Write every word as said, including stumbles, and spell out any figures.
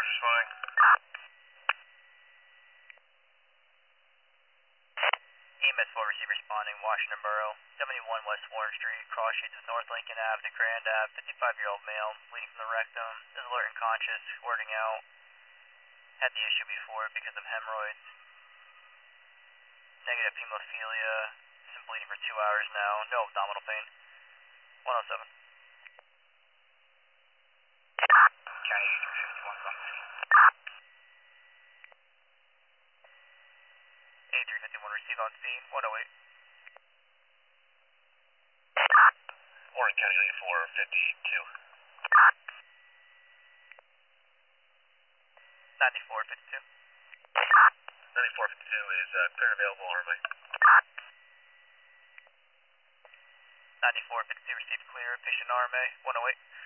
responding. E M S four receiver responding, Washington Borough, seventy-one West Warren Street, cross streets of North Lincoln Avenue to Grand Ave, fifty-five-year-old male, bleeding from the rectum, is alert and conscious, wording out, had the issue before because of hemorrhoids, negative hemophilia, has been bleeding for two hours now, no abdominal pain, one oh seven. County three fifty-one is on the scene. A three fifty-one received on scene, one oh eight. Warren County four fifty-two. ninety-four fifty-two. ninety-four fifty-two is uh, clear and available, R M A. ninety-four fifty-two received clear, patient R M A, one oh eight.